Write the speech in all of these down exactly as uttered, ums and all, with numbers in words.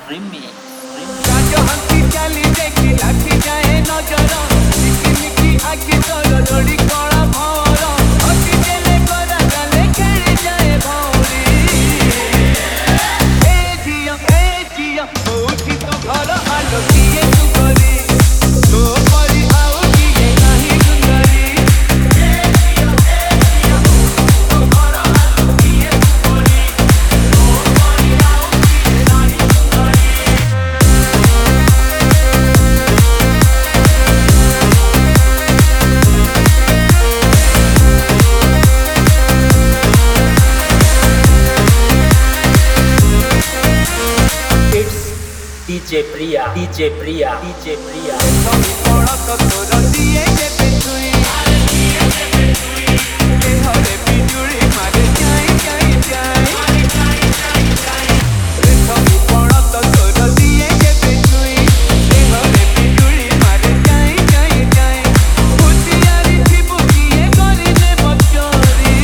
remix, राजो हंसी चाली देखी लाठी जाए नजर निकी निकी आखि तोर जोड़ी कला भवर हसी देले करा गले खेली जाए भौरी ए जिया ए जिया उठी तो घर आलो किए तू करी तो परी आओ किए नहीं सुंदरी ए जिया ए जिया उठी तो घर आलो किए तू करी तो परी आओ किए नहीं सुंदरी D J Priya, D J Priya, D J Priya. Tommy pora to toro diye je betui ke hore bijuri mare jai jai jai re Tommy pora to toro diye je betui ke hore bijuri mare jai jai jai putiyari thibu kiye korine bachori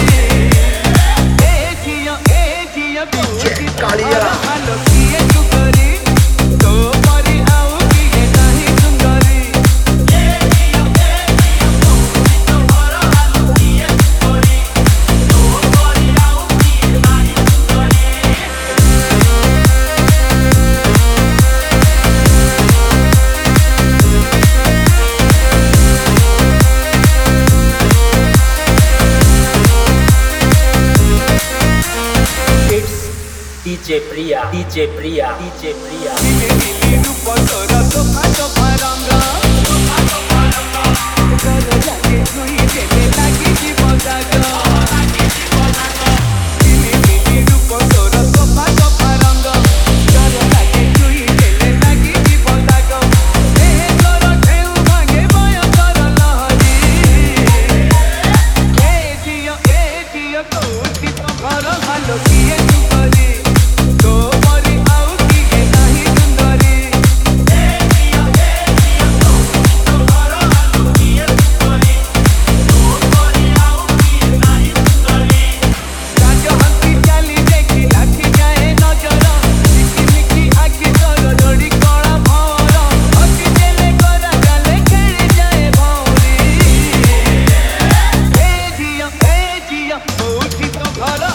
e jiya e jiya buti kaliya halo kiye tu kari तो परी आओ किए नहीं सुंदरी ए जिया ए जिया उठी तो घर आलो किए तोरी तो परी आओ किए नहीं सुंदरी It's D J Priya, D J Priya, D J Priya. नीले नीली रूप तोर सोफा सोफा रंग सोफा सोफा रंग घर लागे छुई देले लागी जीव जाग लागी जीव जाग नीले नीली रूप तोर सोफा सोफा रंग घर लागे छुई देले लागी जीव जाग ए तोर ढेउ भागे बय कर लहरी ए जिया ए जिया कोठी तो घर हालो किए तू करी तो परी आओ किए नहीं सुंदरी ए जिया ए जिया कोठी तो घर हालो किए तू करी तो परी आओ किए नहीं सुंदरी राजो हंसी चाली देखी लाठी जाए नजर निकी निकी आखि तोर जोड़ी कला भवर हसी देले करा गले खेली जाए भौरी ए जिया ए जिया उठी तो घर